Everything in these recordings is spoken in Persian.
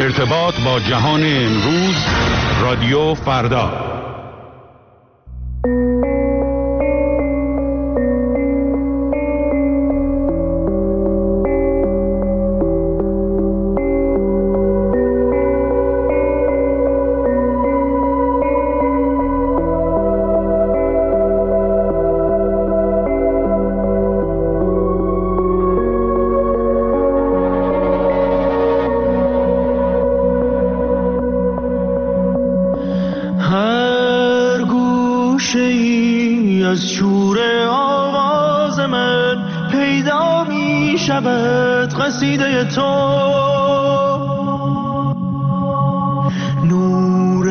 ارتباط با جهان امروز، رادیو فردا. قصیده تو نور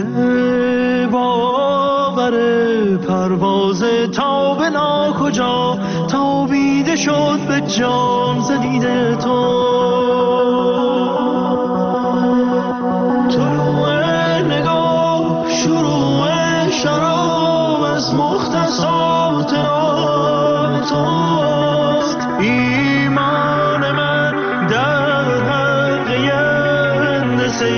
باور پرواز تا به ناکجا تابیده شد به جان زدیده تو طلوع نگاه شروع شراب از مختصات نام توست ایمان من در حلقه اندسه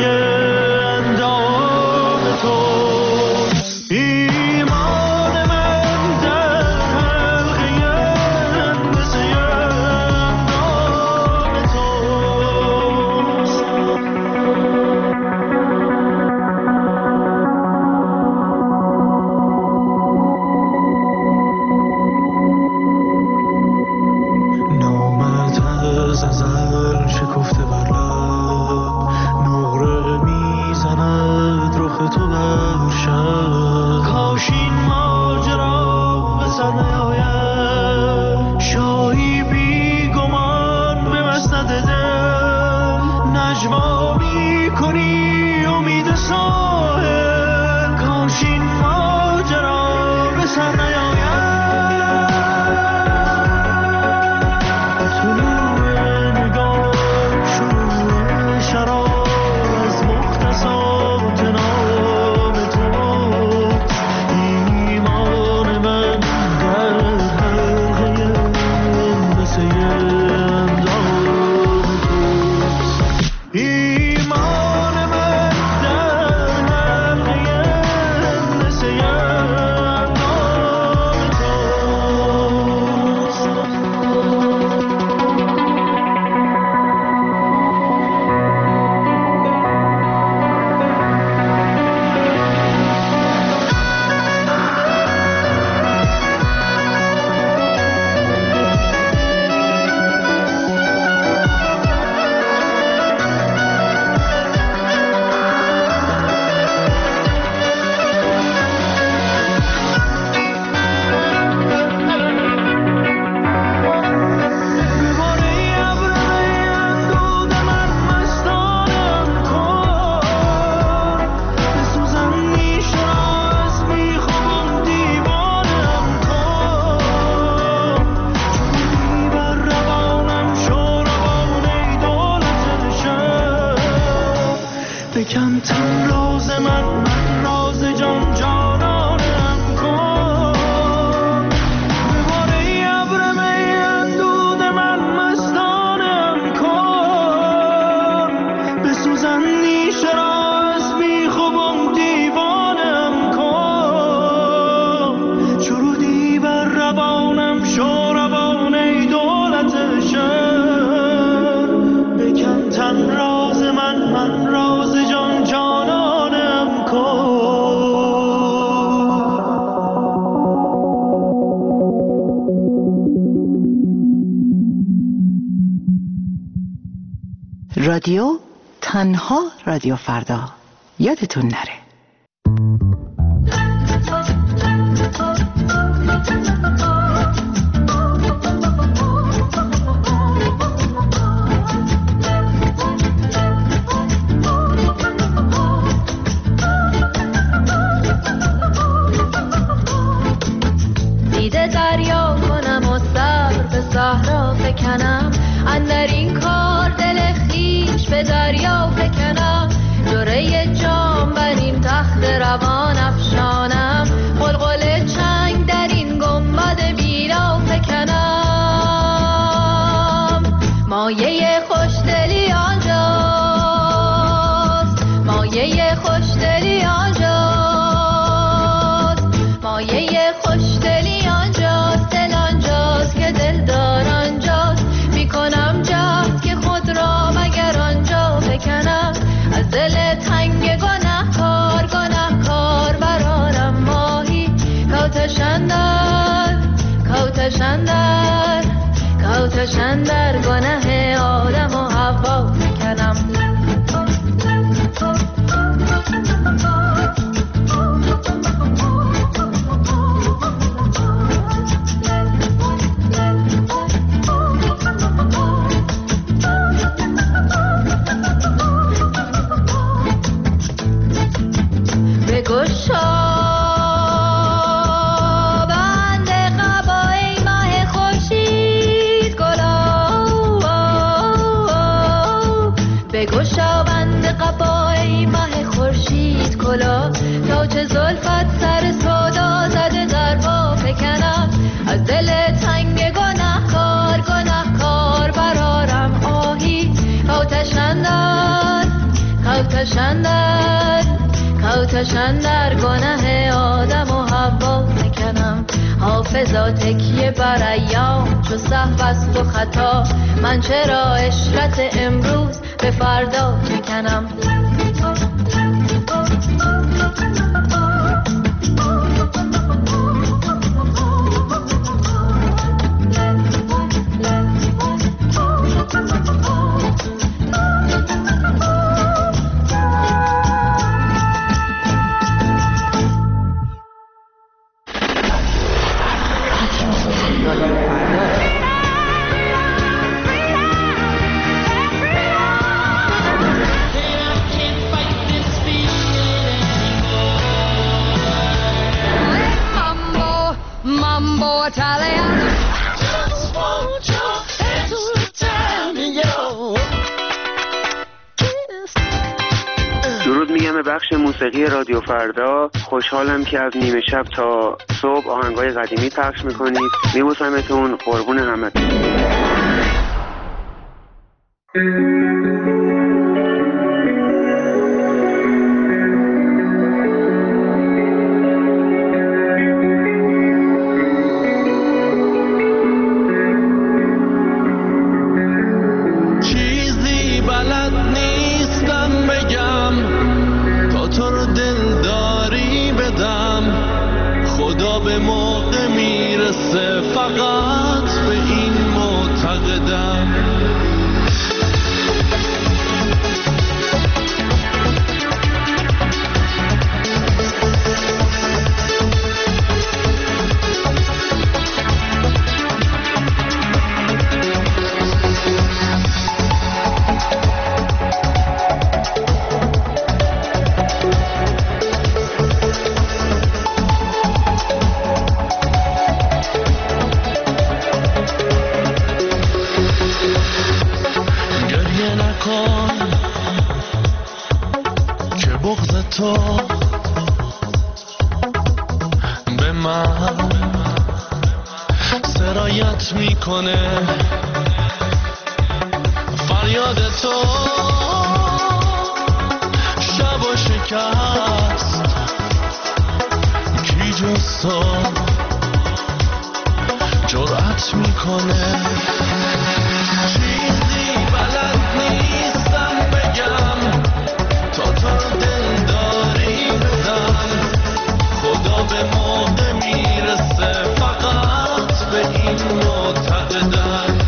اندام توست ایمان من در حلقه اندسه اندام توست نامت از ازل شکفته بر لب نقره میزند رخ تو بر شب کاش این ماجرا به سر نیاید شاهی بی گمان به مسند دل نجوا میکنی امید ساحل کاش این ماجرا به سر نیاید بکن تن راز من راز جان جانانم کن بباره ابر می اندود من مستانم کن بسوزن نیشه را از بیخوبم دیوانم کن چرودی بر روانم شو روان ای دولت شهر بکن تن راز من راز جان جانانم کن رادیو تنها رادیو فردا یادتون نره. دیده دریا کنم و سر به صحرا فکنم اندر این کار دل خویش به دریا فکنم جرعه جام بر این تخت روان افشانم قلقل چنگ در این گنبد بیرا فکنم مایه خوشدلی آنجا آتشن در گناه آدم و حوا فکنم. آتشن در گناه آدم و حوا فکنم. حافظا تکیه بر ایام چو سهو است و خطا، من چرا عشرت امروز به فردا فکنم. درود میگم به بخش موسیقی رادیو فردا. خوشحالم که از نیمه شب تا صبح آهنگای قدیمی پخش میکنید. میبوسمتون، قربون همتون. به موقع میرسه، فقط به این معتقدم. که بغض تو به من سرایت میکنه، فریاد تو شب و شکست، کی جز تو جرأت میکنه. چیزی بلد نیستم بگم تا تو رو دل داری بدم، خدا به موقع میرسه، فقط به این معتقدم.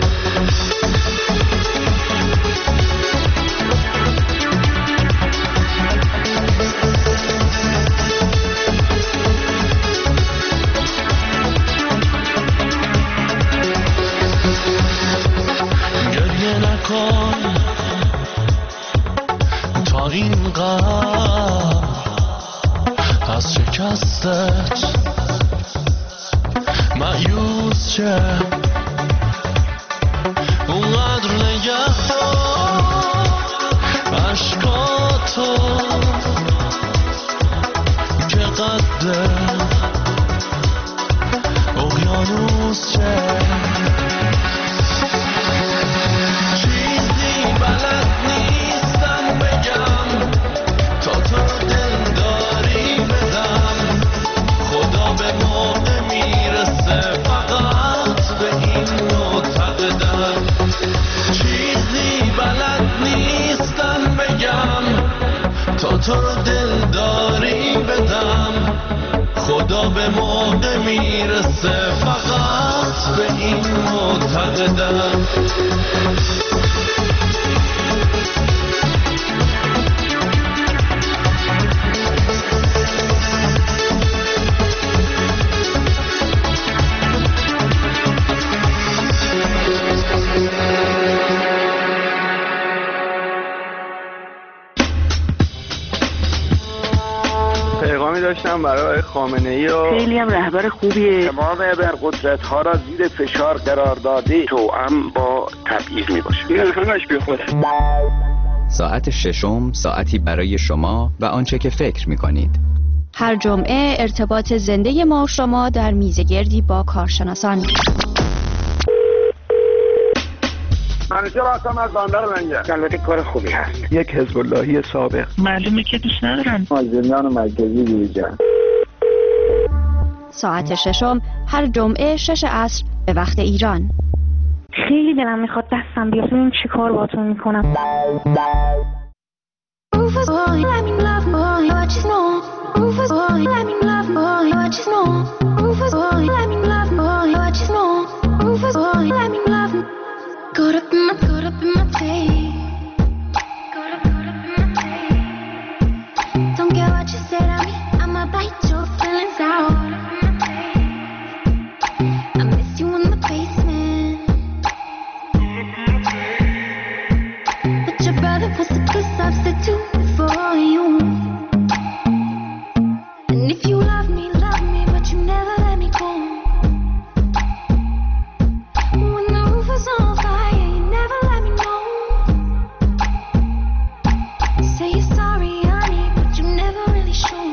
گریه نکن تا اینقدر از شکستت مایوس چه، اونقدر نگه دار عشقاتو که قد اقیانوس چه. چیزی بلد نیستم بگم تا تو رو دل داری بدم، خدا به موقع میرسه، فقط به این معتقدم. چیزی بلد نیستم بگم تا تو رو دل داری بدم، خدا به موقع میرسه، فقط بس به این معتقدم. پیغامی داشتم برای خامنه‌ای و خیلی هم رهبر خوبیه. تمام ابرقدرت‌ها را زیر فشار قرار داده، توأم با تبعیض میباشه. این همش بیخوده. ساعت ششم ساعتی برای شما و آنچه که فکر می‌کنید. هر جمعه ارتباط زنده ما و شما در میزگردی با کارشناسان. منوچهر هستم از بندر منجر. البته کار خوبی هست. یک حزب اللهی سابق. معلومه که دوست ندارم. مازندران مرکزی بیرجان. ساعت ششم هر جمعه 6 عصر به وقت ایران. خیلی دلم میخواد دستم بیاد ببینم چی کار باهاتون میکنم. Caught up in my tape. Don't care what you said on me, I'ma bite your feelings out. I miss you in the basement, but your brother was a good substitute for you. And if you love me, but you never let me go. When the roof is on fire, you never let me know. Say you're sorry, honey, but you never really show.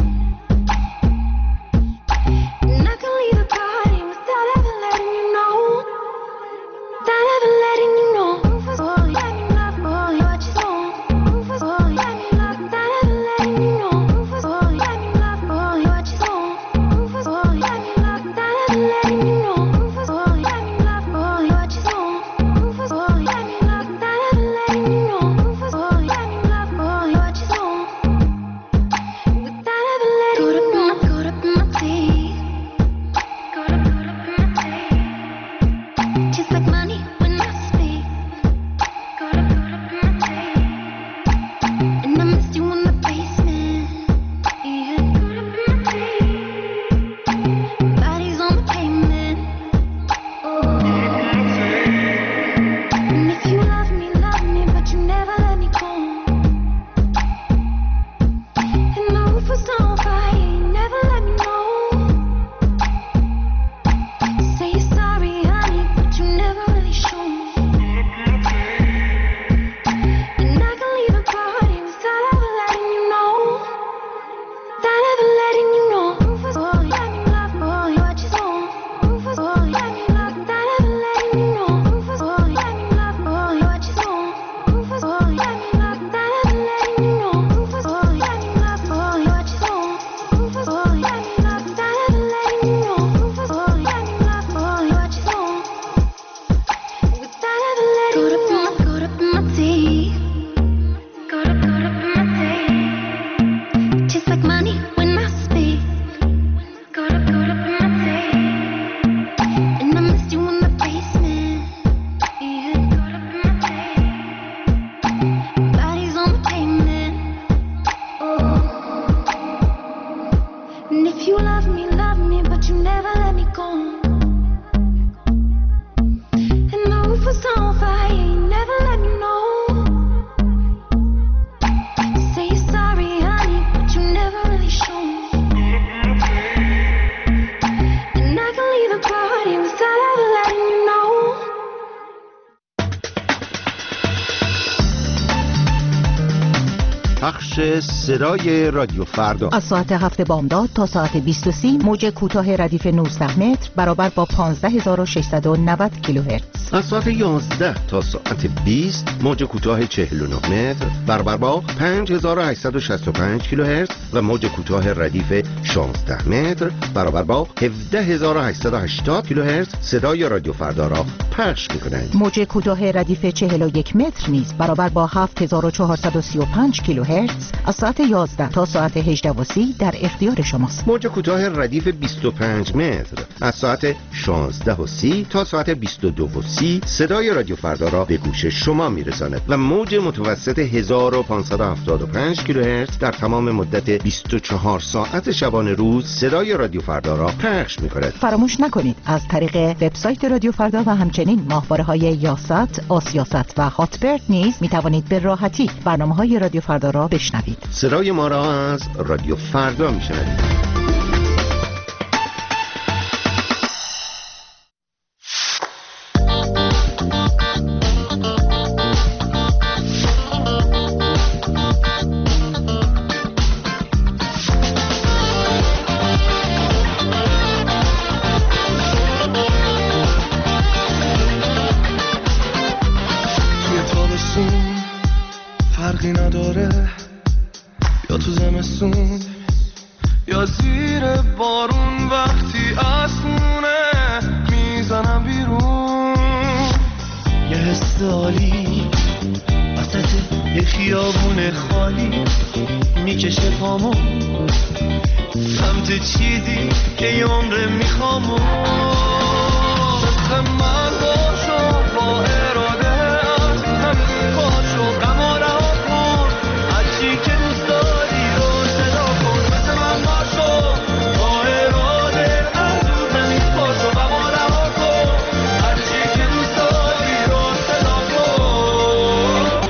And I can leave the party without ever letting you know. Without ever letting you know. Roof is on, let me love, boy, what you know. Roof is on, let me love, without ever letting you know. Roof is on, let me love, boy, what you know. Roof is on, let me love, without ever letting you know. Roof is on, let me love, boy, what you know. Roof is on, let me love, without ever letting you know. Roof is on, let me love, boy, what you know. Without ever letting you know. Caught up in my tape. Caught up in my tape. Just like money when I speak. Caught up in my tape. And I missed you in the basement. Yeah. Caught up in my tape. Bodies on the pavement. And if you love me, but you never let me go. And the roof was on fire, you never let me know. Say you're sorry, honey, but you never really show. And I can leave the party without ever letting you know. Without ever letting you know. Roof is on, let me love, boy, what you know. Roof is on, let me love, without ever letting you know. Roof is on, let me love, boy, what you know. Roof is on, let me love, without ever letting you know. Roof is on, let me love, boy, what you know. Roof is on, let me love, without ever letting you know. Roof is on, let me love, boy, what you know. Without ever letting you know. Caught up in my tape. Caught up in my tape. Just like money when I speak. Caught up in my tape. And I missed you in the basement. Yeah. Caught up in my tape. Bodies on the pavement. And if you love me, but you never let me go. And the roof was on fire, you never let me know. Say you're sorry, honey, but you never really show. And I can leave the party without ever letting you know. پخش صدای رادیو فردا از ساعت 7 بامداد تا ساعت 20:30 موج کوتاه ردیف 19 متر برابر با 15690 کیلوهرتز. از ساعت 11 تا ساعت 20 موج کوتاه 49 متر برابر با 5865 کیلوهرتز و موج کوتاه ردیف 16 متر برابر با 17880 کیلوهرتز صدای رادیو فردا را پخش می‌کنند. موج کوتاه ردیف 41 متر نیز برابر با 7435 کیلوهرتز کیلوهرتز از ساعت 11 تا ساعت 18:30 در اختیار شماست. موج کوتاه ردیف 25 متر از ساعت 16:30 تا ساعت 22:30 صدای رادیو فردا را به گوش شما میرساند و موج متوسط 1575 کیلوهرتز در تمام مدت 24 ساعت شبانه روز صدای رادیو فردا را پخش می‌کند. فراموش نکنید از طریق وبسایت رادیو فردا و همچنین ماهواره‌های یاست، آسیاست و هاتبرد نیز می‌توانید به راحتی برنامه‌های رادیو فردا را بشنوید. صدای ما را از رادیو فردا می‌شنوید. فرقی نداره یا تو زمستون یا زیر بارون، وقتی اسمونه میزنم بیرون. یه حس عالی وسط یه خیابون خالی میکشه پامو سمت چیزی که یه عمره میخوامو. مثل من باشو با اراده از همین پاشو غم و رها کن، هرچی که دوست داری رو صدا کن. مثل من باشو با اراده از همین پاشو غم و رها کن، هرچی که دوست داری رو صدا کن.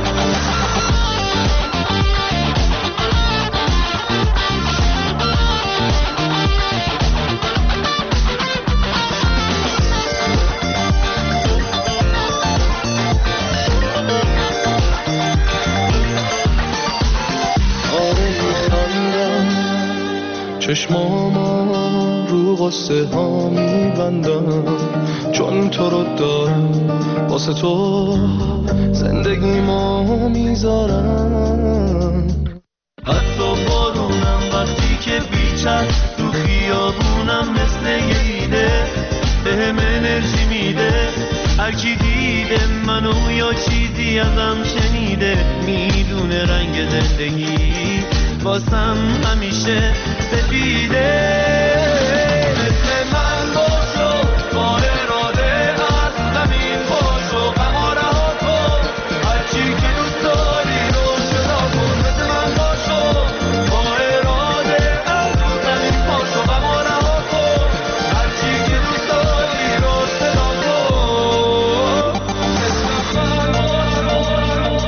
چشماما رو قصه ها میبندم، چون تو رو دارم واسه تو زندگی ما میذارم. حتی بارونم وقتی که بیچن تو خیابونم مثل یه ایده بهم انرژی میده. هر کی دیده منو یا چیزی ازم شنیده میدونه رنگ زندگی واسم همیشه سفیده. مثل من باشو با اراده از زمین پاشو غم و رها کن، هرچی که دوست داری رو صدا کن. مثل من باشو با اراده از زمین پاشو غم و رها کن، هرچی که دوست داری رو صدا کن. مثل من باشو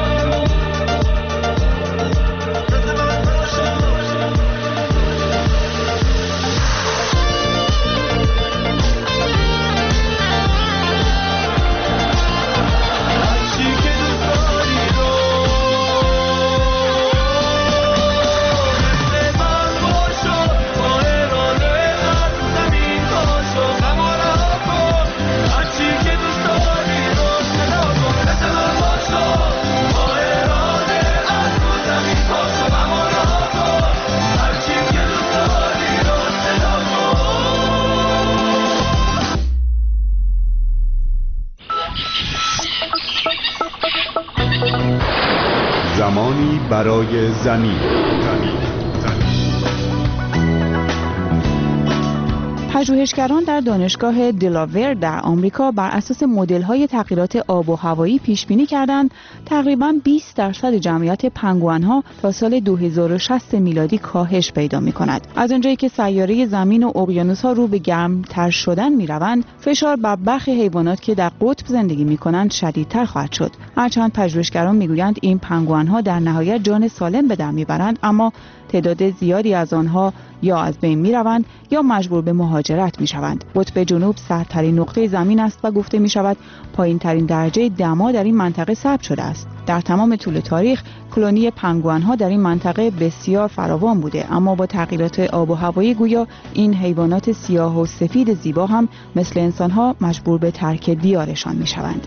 زمانی برای زمین. پژوهشگران در دانشگاه دلاور در آمریکا بر اساس مدل‌های تغییرات آب و هوایی پیش‌بینی کردند تقریباً 20% جمعیت پنگوئن‌ها تا سال 2060 میلادی کاهش پیدا می‌کند. از آنجایی که سیاره زمین و اقیانوس‌ها رو به گرم‌تر شدن می‌روند، فشار بر برخی حیوانات که در قطب زندگی می‌کنند شدیدتر خواهد شد. هرچند پژوهشگران می‌گویند این پنگوئن‌ها در نهایت جان سالم به در می‌برند، اما تعداد زیادی از آنها یا از بین می‌روند یا مجبور به مهاجرت می‌شوند. قطب جنوب سردترین نقطه زمین است و گفته می‌شود پایین‌ترین درجه دما در این منطقه ثبت شده است. در تمام طول تاریخ کلونی پنگوئن‌ها در این منطقه بسیار فراوان بوده، اما با تغییرات آب و هوایی گویا این حیوانات سیاه و سفید زیبا هم مثل انسان‌ها مجبور به ترک دیارشان می‌شوند.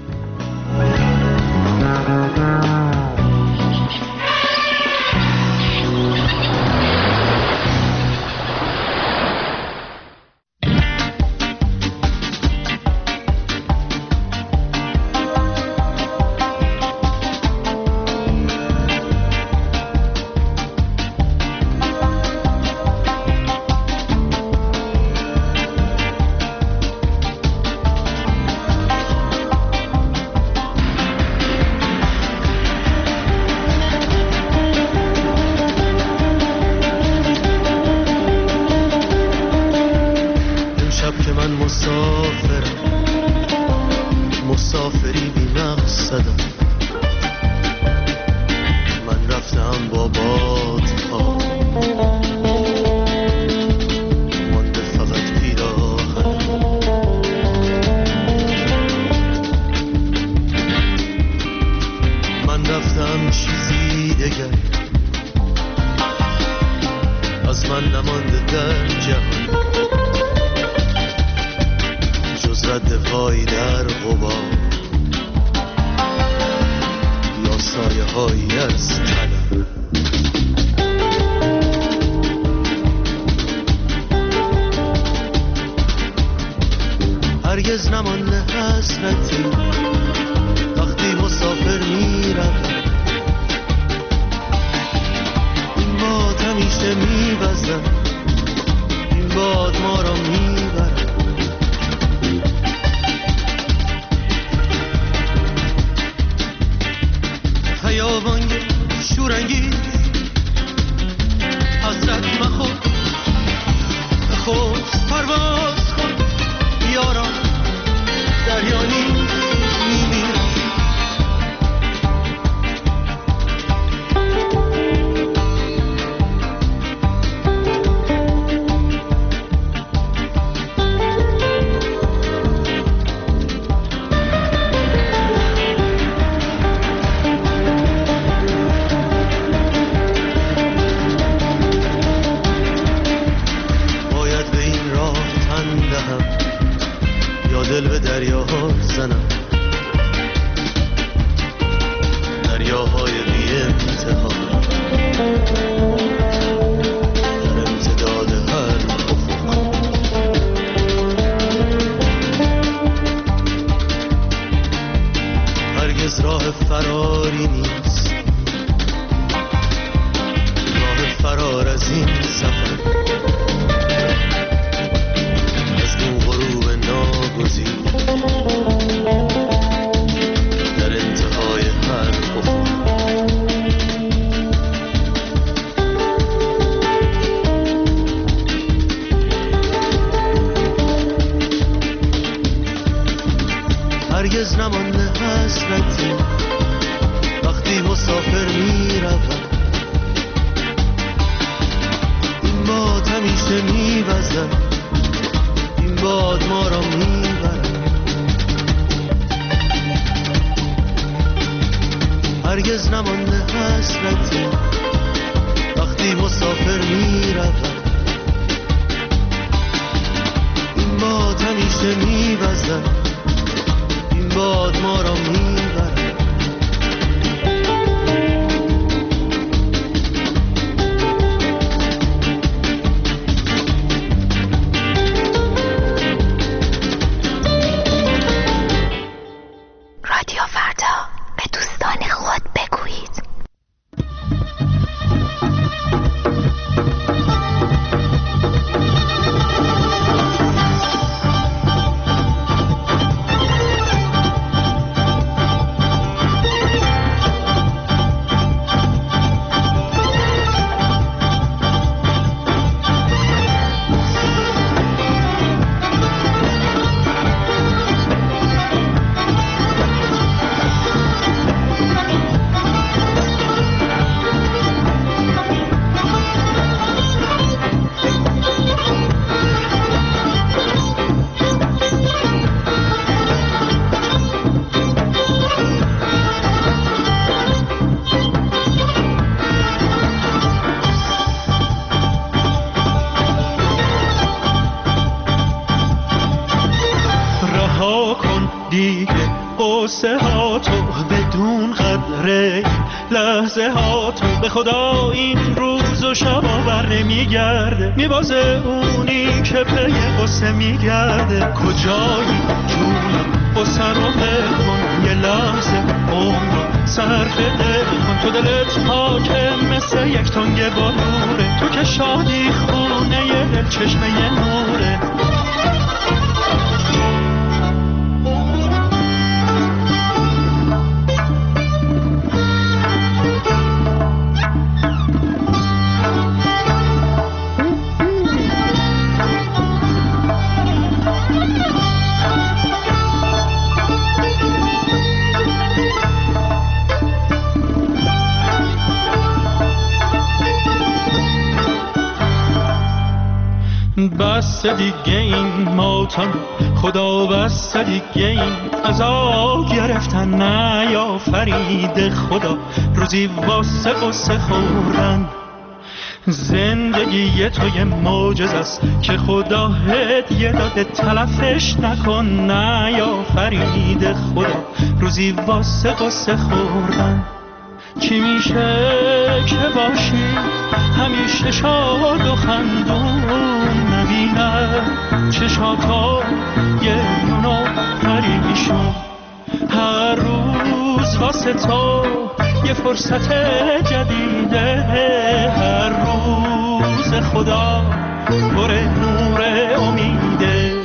دگر از من نمانده در جهان جز رد پای در غبار یا سایه هایی از طلب. هرگز نمانده حسرتی وقتی مسافر میرم، این باد همیشه میوزم، این باد ما را میبرد. خیابان شورانگیز حضرت مخور خوز پرواز کن یاران دریانی میمیرم. باید به این راه تن دهم یا دل به دریاها زنم، دریاهای بی انتها در امتداد هر افق. هرگز راه فراری نیست، راه فرار از این سفر از این غروب ناگزیر در انتهای هر افق. هرگز نمانده حسرتی وقتی مسافر میروم، این باد همیشه میوزد، این باد ما را میبرد. هرگز نمانده حسرتی وقتی مسافر میروم، این باد همیشه میوزد، این باد ما را میبرد. رادیو فردا، به دوستان خود بگویید. قصه ها تو بدون قدره لحظه ها تو به خدا این روز و شبا بر نمیگرده، میبازه اونی که پی قصه میگرده. کجایی جونم قصه رو بکن، یه لحظه عمر صرف دل کن. تو دلت حاکم مثل یک تنگ بالوره، تو که شادی خونه یه دل چشمه نوره. بس دیگه این ماتم، خدا بس دیگه این عذاب گرفتن نیافرید خدا روزی واسه قصه خوردن. زندگی تو یه معجزه است که خدا هدیه داده، تلفش نکن نیافرید خدا روزی واسه قصه خوردن. چی میشه که باشی همیشه شاد و خندون، نبینه چشاتا یه نونو پریشون، هر روز واسه تو یه فرصت جدیده، هر روز خدا پر نور امیده.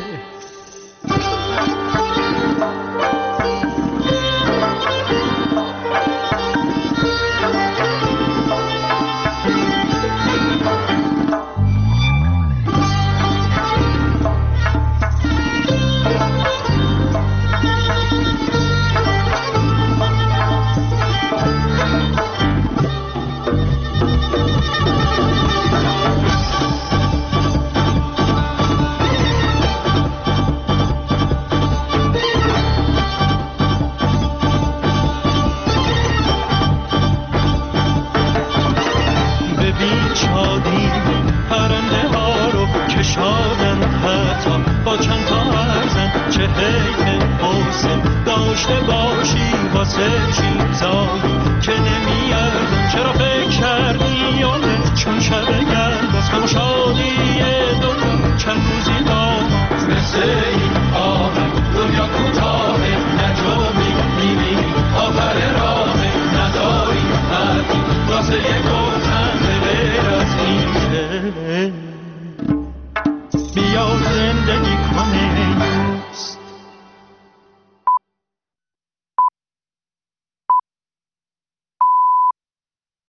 چیزایی که